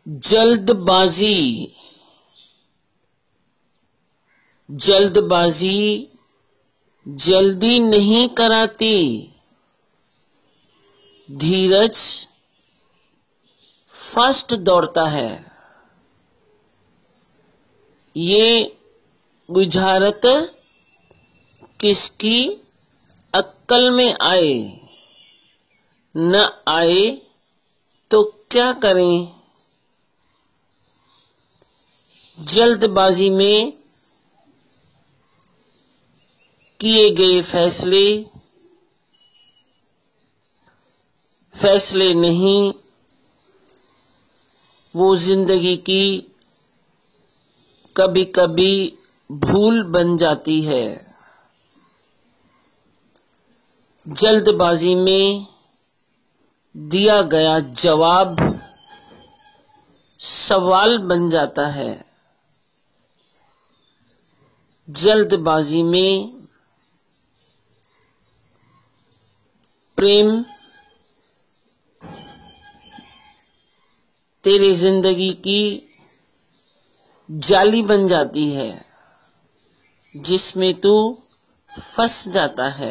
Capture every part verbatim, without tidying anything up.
जल्दबाजी जल्दबाजी जल्दी नहीं कराती। धीरज फास्ट दौड़ता है। ये बुझारत किसकी अक्ल में आए, न आए तो क्या करें। जल्दबाजी में किए गए फैसले फैसले नहीं, वो जिंदगी की कभी कभी भूल बन जाती है। जल्दबाजी में दिया गया जवाब सवाल बन जाता है। जल्दबाजी में प्रेम तेरी जिंदगी की जाली बन जाती है, जिसमें तू फंस जाता है।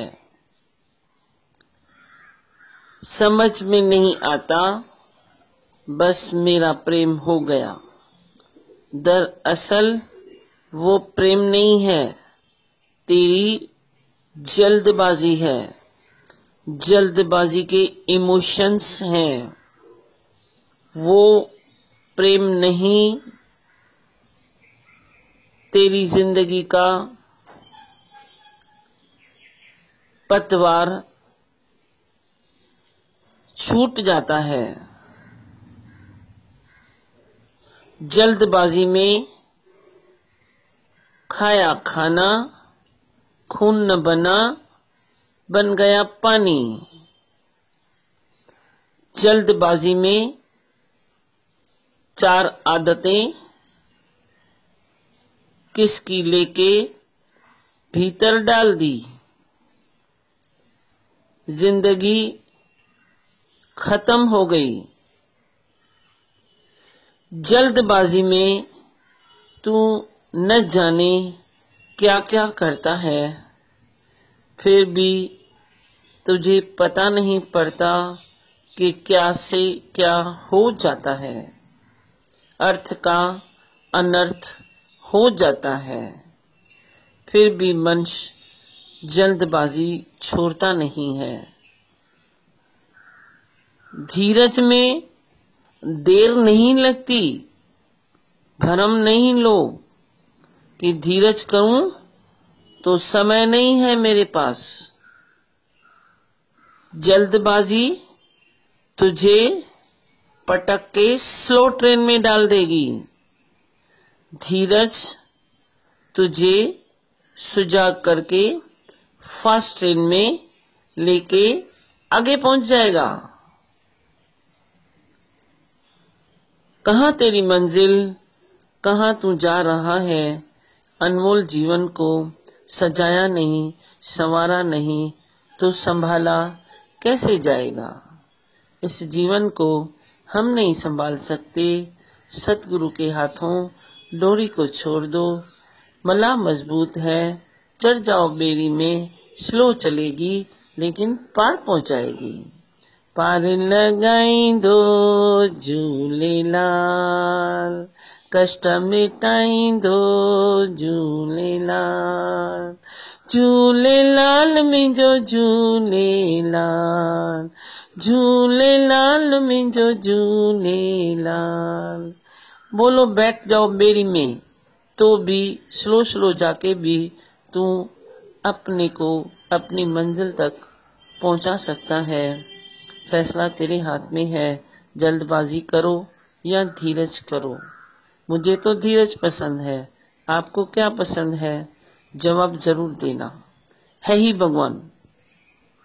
समझ में नहीं आता, बस मेरा प्रेम हो गया। दरअसल वो प्रेम नहीं है, तेरी जल्दबाजी है। जल्दबाजी के इमोशंस हैं, वो प्रेम नहीं। तेरी जिंदगी का पतवार छूट जाता है। जल्दबाजी में खाया खाना खून न बना, बन गया पानी। जल्दबाजी में चार आदतें किसकी लेके भीतर डाल दी। जिंदगी खत्म हो गई। जल्दबाजी में तू न जाने क्या क्या करता है, फिर भी तुझे पता नहीं पड़ता कि क्या से क्या हो जाता है। अर्थ का अनर्थ हो जाता है, फिर भी मनुष्य जल्दबाजी छोड़ता नहीं है। धीरज में देर नहीं लगती। भरम नहीं लो कि धीरज करूं तो समय नहीं है मेरे पास। जल्दबाजी तुझे पटक के स्लो ट्रेन में डाल देगी। धीरज तुझे सुजा करके फास्ट ट्रेन में लेके आगे पहुंच जाएगा। कहां तेरी मंजिल, कहां तू जा रहा है। अनमोल जीवन को सजाया नहीं, संवारा नहीं तो संभाला कैसे जाएगा। इस जीवन को हम नहीं संभाल सकते। सतगुरु के हाथों डोरी को छोड़ दो। मला मजबूत है, चढ़ जाओ बेड़ी में। स्लो चलेगी लेकिन पार पहुंचाएगी। पार लगाई दो झूलेलाल, कष्ट मिटाई दो झूलेलाल। झूलेलाल मिंजो झूलेलाल, झूलेलाल मिंजो झूलेलाल। बोलो बैठ जाओ बेड़ी में, तो भी स्लो स्लो जाके भी तू अपने को अपनी मंजिल तक पहुंचा सकता है। फैसला तेरे हाथ में है। जल्दबाजी करो या धीरज करो। मुझे तो धीरज पसंद है, आपको क्या पसंद है? जवाब जरूर देना। है ही भगवान।